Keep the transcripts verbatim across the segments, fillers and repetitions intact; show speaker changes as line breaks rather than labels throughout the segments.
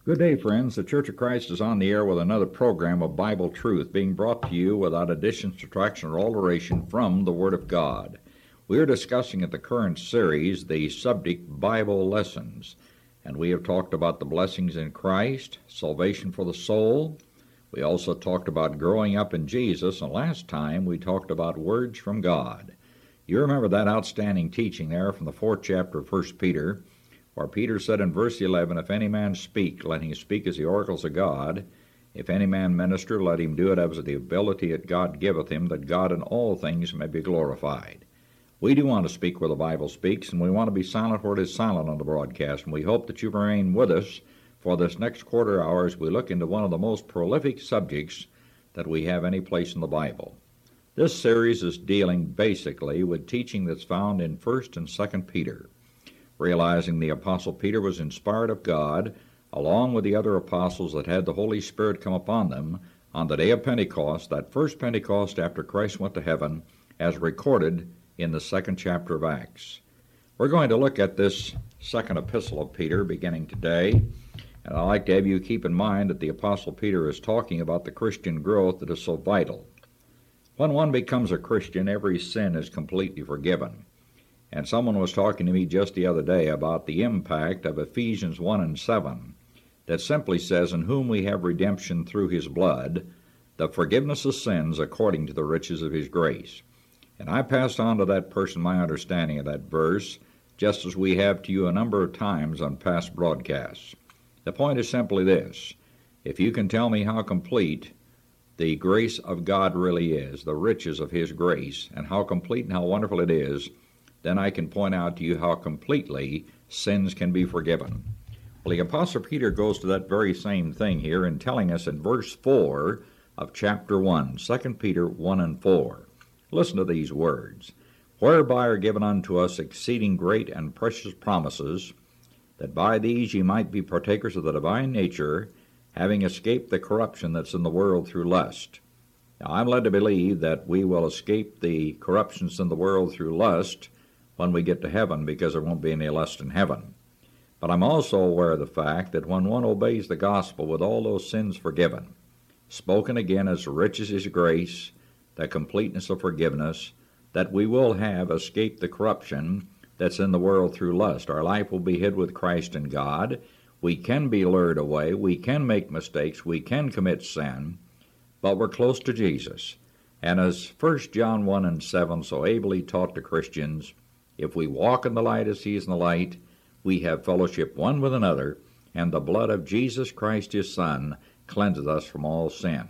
Good day, friends. The Church of Christ is on the air with another program of Bible truth being brought to you without addition, subtraction, or alteration from the Word of God. We are discussing at the current series the subject Bible lessons, and we have talked about the blessings in Christ, salvation for the soul. We also talked about growing up in Jesus, and last time we talked about words from God. You remember that outstanding teaching there from the fourth chapter of First Peter, where Peter said in verse eleven, If any man speak, let him speak as the oracles of God. If any man minister, let him do it as the ability that God giveth him, that God in all things may be glorified. We do want to speak where the Bible speaks, and we want to be silent where it is silent on the broadcast, and we hope that you remain with us for this next quarter hour as we look into one of the most prolific subjects that we have any place in the Bible. This series is dealing basically with teaching that's found in First and Second Peter. Realizing the Apostle Peter was inspired of God, along with the other apostles that had the Holy Spirit come upon them on the day of Pentecost, that first Pentecost after Christ went to heaven, as recorded in the second chapter of Acts. We're going to look at this second epistle of Peter beginning today, and I'd like to have you keep in mind that the Apostle Peter is talking about the Christian growth that is so vital. When one becomes a Christian, every sin is completely forgiven. And someone was talking to me just the other day about the impact of Ephesians one and seven, that simply says, In whom we have redemption through his blood, the forgiveness of sins according to the riches of his grace. And I passed on to that person my understanding of that verse, just as we have to you a number of times on past broadcasts. The point is simply this: if you can tell me how complete the grace of God really is, the riches of his grace, and how complete and how wonderful it is, then I can point out to you how completely sins can be forgiven. Well, the Apostle Peter goes to that very same thing here in telling us in verse four of chapter one, Second Peter one and four. Listen to these words. Whereby are given unto us exceeding great and precious promises, that by these ye might be partakers of the divine nature, having escaped the corruption that's in the world through lust. Now, I'm led to believe that we will escape the corruptions in the world through lust when we get to heaven, because there won't be any lust in heaven. But I'm also aware of the fact that when one obeys the gospel with all those sins forgiven, spoken again as rich as his grace, the completeness of forgiveness, that we will have escaped the corruption that's in the world through lust. Our life will be hid with Christ in God. We can be lured away. We can make mistakes. We can commit sin, but we're close to Jesus. And as First John one and seven so ably taught to Christians, if we walk in the light as he is in the light, we have fellowship one with another, and the blood of Jesus Christ his Son cleanses us from all sin.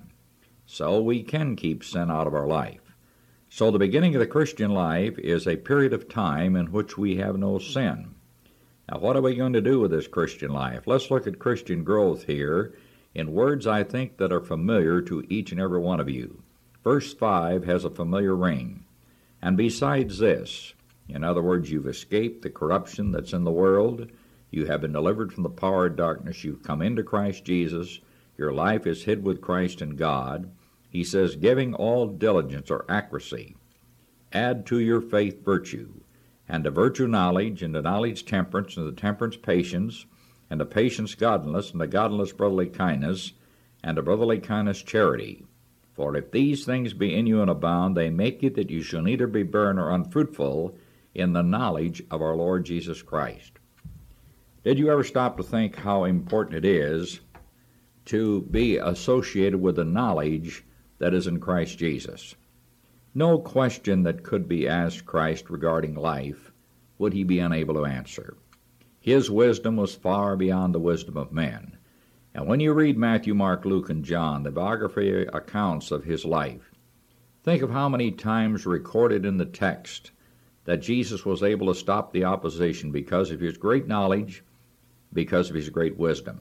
So we can keep sin out of our life. So the beginning of the Christian life is a period of time in which we have no sin. Now, what are we going to do with this Christian life? Let's look at Christian growth here in words I think that are familiar to each and every one of you. Verse five has a familiar ring. And besides this, in other words, you've escaped the corruption that's in the world. You have been delivered from the power of darkness. You've come into Christ Jesus. Your life is hid with Christ in God. He says, giving all diligence or accuracy, add to your faith virtue, and to virtue knowledge, and to knowledge temperance, and to temperance patience, and to patience godliness, and to godliness brotherly kindness, and to brotherly kindness charity. For if these things be in you and abound, they make you that you shall neither be barren nor unfruitful in the knowledge of our Lord Jesus Christ. Did you ever stop to think how important it is to be associated with the knowledge that is in Christ Jesus? No question that could be asked Christ regarding life would he be unable to answer. His wisdom was far beyond the wisdom of men. And when you read Matthew, Mark, Luke, and John, the biography accounts of his life, think of how many times recorded in the text that Jesus was able to stop the opposition because of his great knowledge, because of his great wisdom.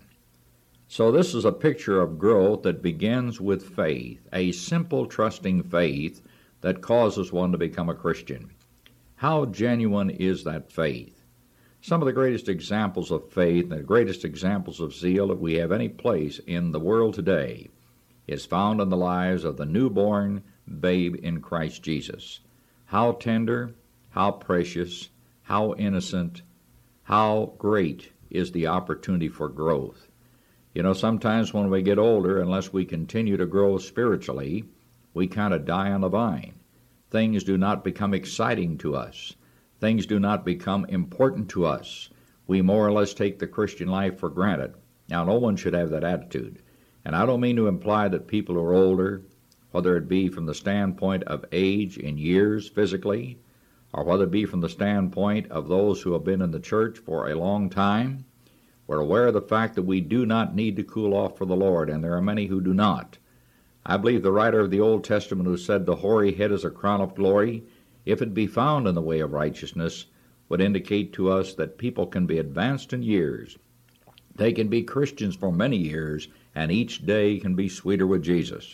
So this is a picture of growth that begins with faith, a simple, trusting faith that causes one to become a Christian. How genuine is that faith? Some of the greatest examples of faith and the greatest examples of zeal that we have any place in the world today is found in the lives of the newborn babe in Christ Jesus. How tender, how precious, how innocent, how great is the opportunity for growth. You know, sometimes when we get older, unless we continue to grow spiritually, we kind of die on the vine. Things do not become exciting to us. Things do not become important to us. We more or less take the Christian life for granted. Now, no one should have that attitude. And I don't mean to imply that people who are older, whether it be from the standpoint of age in years physically, or whether it be from the standpoint of those who have been in the church for a long time, we're aware of the fact that we do not need to cool off for the Lord, and there are many who do not. I believe the writer of the Old Testament who said the hoary head is a crown of glory, if it be found in the way of righteousness, would indicate to us that people can be advanced in years. They can be Christians for many years, and each day can be sweeter with Jesus.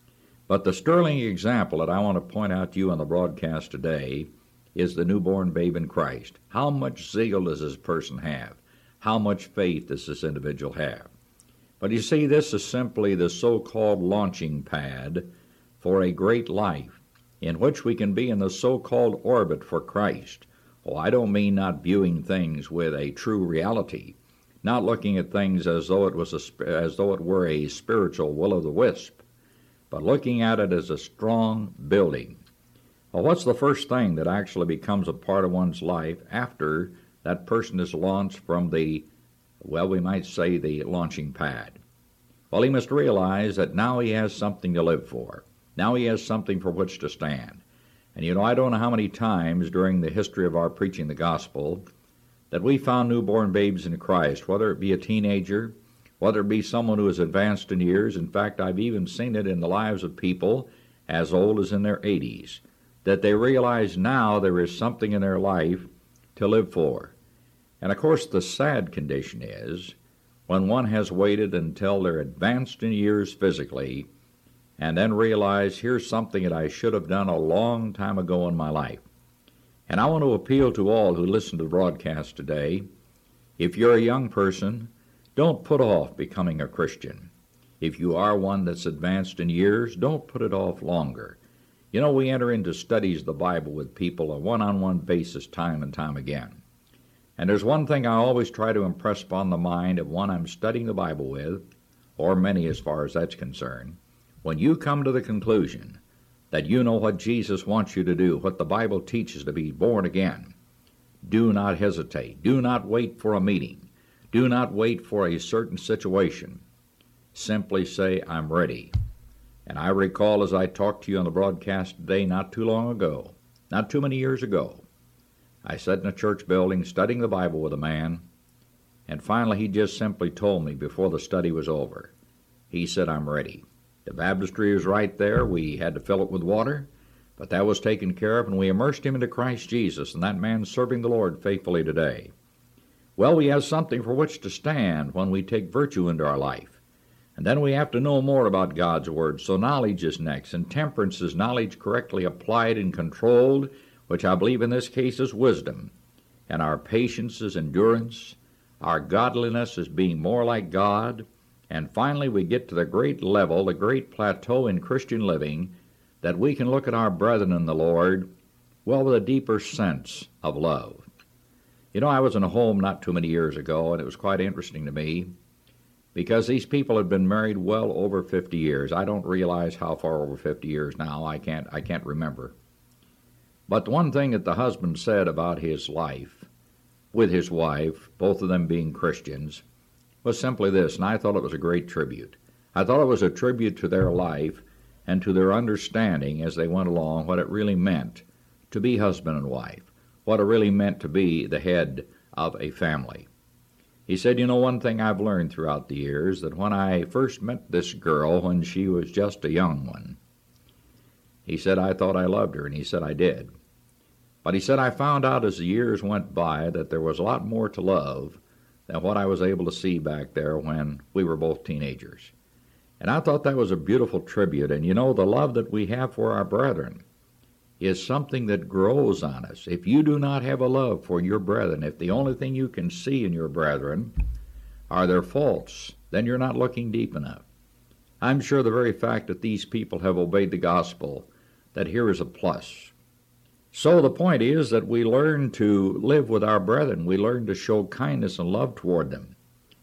But the sterling example that I want to point out to you on the broadcast today is the newborn babe in Christ. How much zeal does this person have? How much faith does this individual have? But you see, this is simply the so-called launching pad for a great life in which we can be in the so-called orbit for Christ. Oh, I don't mean not viewing things with a true reality, not looking at things as though it was a, as though it were a spiritual will-o'-the-wisp, but looking at it as a strong building. Well, what's the first thing that actually becomes a part of one's life after that person is launched from the, well, we might say the launching pad? Well, he must realize that now he has something to live for. Now he has something for which to stand. And you know, I don't know how many times during the history of our preaching the gospel that we found newborn babes in Christ, whether it be a teenager, whether it be someone who is advanced in years. In fact, I've even seen it in the lives of people as old as in their eighties, that they realize now there is something in their life to live for. And of course, the sad condition is when one has waited until they're advanced in years physically and then realize here's something that I should have done a long time ago in my life. And I want to appeal to all who listen to the broadcast today. If you're a young person, don't put off becoming a Christian. If you are one that's advanced in years, don't put it off longer. You know, we enter into studies of the Bible with people on a one-on-one basis time and time again. And there's one thing I always try to impress upon the mind of one I'm studying the Bible with, or many as far as that's concerned. When you come to the conclusion that you know what Jesus wants you to do, what the Bible teaches to be born again, do not hesitate. Do not wait for a meeting. Do not wait for a certain situation. Simply say, I'm ready. And I recall as I talked to you on the broadcast today not too long ago, not too many years ago, I sat in a church building studying the Bible with a man, and finally he just simply told me before the study was over. He said, I'm ready. The baptistry was right there. We had to fill it with water, but that was taken care of, and we immersed him into Christ Jesus, and that man's serving the Lord faithfully today. Well, we have something for which to stand when we take virtue into our life. And then we have to know more about God's Word. So knowledge is next, and temperance is knowledge correctly applied and controlled, which I believe in this case is wisdom. And our patience is endurance. Our godliness is being more like God. And finally, we get to the great level, the great plateau in Christian living, that we can look at our brethren in the Lord, well, with a deeper sense of love. You know, I was in a home not too many years ago, and it was quite interesting to me, because these people had been married well over fifty years. I don't realize how far over fifty years now. I can't, I can't remember. But the one thing that the husband said about his life with his wife, both of them being Christians, was simply this, and I thought it was a great tribute. I thought it was a tribute to their life and to their understanding as they went along what it really meant to be husband and wife, what it really meant to be the head of a family. He said, you know, one thing I've learned throughout the years, that when I first met this girl when she was just a young one, he said, I thought I loved her, and he said, I did. But he said, I found out as the years went by that there was a lot more to love than what I was able to see back there when we were both teenagers. And I thought that was a beautiful tribute. And you know, the love that we have for our brethren is something that grows on us. If you do not have a love for your brethren, if the only thing you can see in your brethren are their faults, then you're not looking deep enough. I'm sure the very fact that these people have obeyed the gospel, that here is a plus. So the point is that we learn to live with our brethren. We learn to show kindness and love toward them.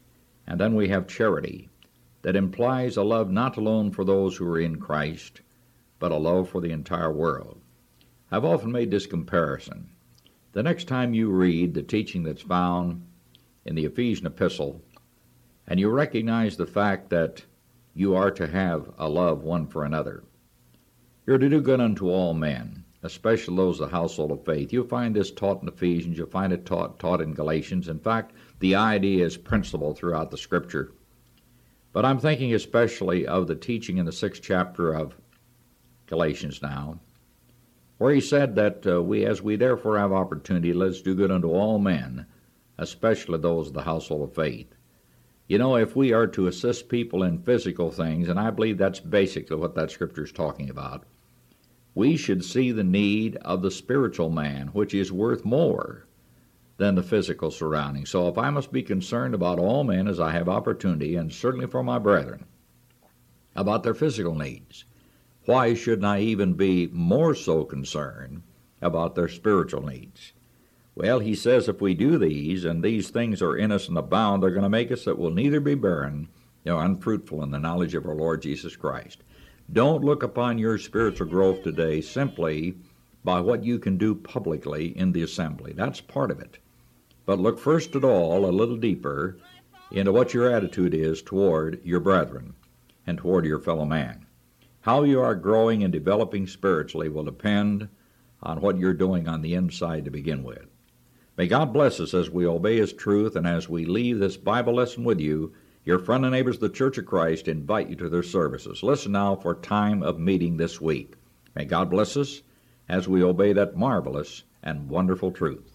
And then we have charity, that implies a love not alone for those who are in Christ, but a love for the entire world. I've often made this comparison. The next time you read the teaching that's found in the Ephesian epistle, and you recognize the fact that you are to have a love one for another, you're to do good unto all men, especially those of the household of faith. You'll find this taught in Ephesians. You'll find it taught, taught in Galatians. In fact, the idea is principle throughout the Scripture. But I'm thinking especially of the teaching in the sixth chapter of Galatians now, where he said that uh, we, as we therefore have opportunity, let's do good unto all men, especially those of the household of faith. You know, if we are to assist people in physical things, and I believe that's basically what that Scripture is talking about, we should see the need of the spiritual man, which is worth more than the physical surroundings. So if I must be concerned about all men as I have opportunity, and certainly for my brethren, about their physical needs, why shouldn't I even be more so concerned about their spiritual needs? Well, he says if we do these, and these things are in us and abound, they're going to make us that will neither be barren nor unfruitful in the knowledge of our Lord Jesus Christ. Don't look upon your spiritual growth today simply by what you can do publicly in the assembly. That's part of it. But look first of all a little deeper into what your attitude is toward your brethren and toward your fellow man. How you are growing and developing spiritually will depend on what you're doing on the inside to begin with. May God bless us as we obey His truth, and as we leave this Bible lesson with you, your friend and neighbors of the Church of Christ invite you to their services. Listen now for time of meeting this week. May God bless us as we obey that marvelous and wonderful truth.